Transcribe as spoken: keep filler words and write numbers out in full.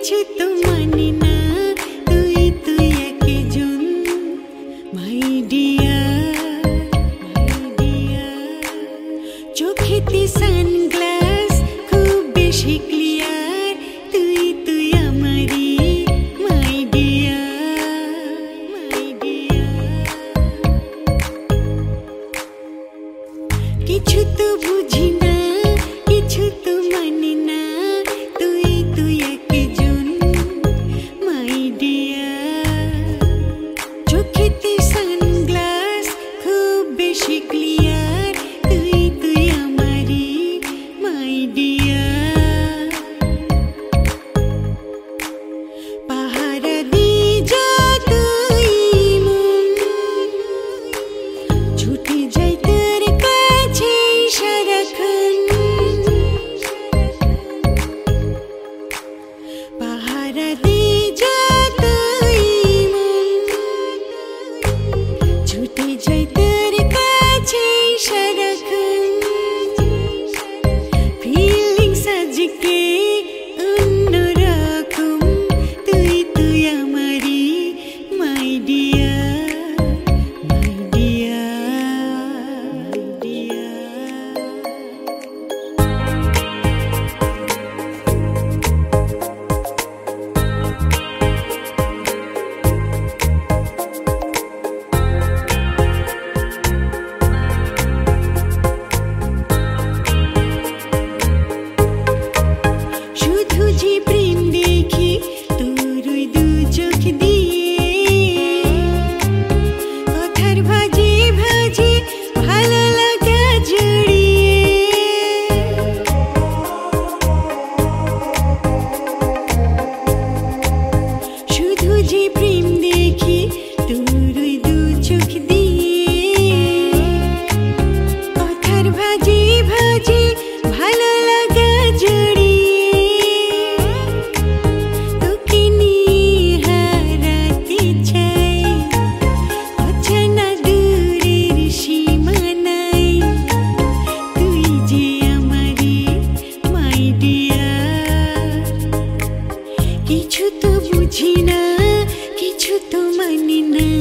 কিছু তো মানি না, তুই তুই একজন মাই ডিয়ার, মাই ডিয়ার। চোখেতে সানগ্লাস খুব বেশি ক্লিয়ার, তুই তুই আমারই মাই ডিয়ার, মাই ডিয়ার। কিছু তো বুঝি না, কিছু তো মানি না, তুই তুই একজন মাই ডিয়ার। চোখেতে সানগ্লাস খুব বেশি ক্লিয়ার, তুই তুই আমারই মাই ডিয়ার। পাহারা দি যতই মন, ছুটে যাই তোর কাছে সারাক্ষণ। পাহারা দি যতই মন, ছুটে যাই তোর কাছে সারাক্ষণ। ফিলিংস আজকে অন্যরকম, তুই তুই আমারই my dear, my dear, my dear. শুধু যে প্রেম দেখি তোর ওই দু চোখ দিয়ে, কথার ভাজে ভাজে ভালো লাগা জড়িয়ে। শুধু যে প্রেম দেখি তোর ওই দু চোখ দিয়ে, কথার ভাজে ভাজে ভালো লাগা জড়িয়ে। তোকে নিয়ে হারাতে চাই অচেনা দূরের সীমানায়, তুই যে আমারই মাই ডিয়ার। কিছু তো বুঝি না, কিছু তো মানি না,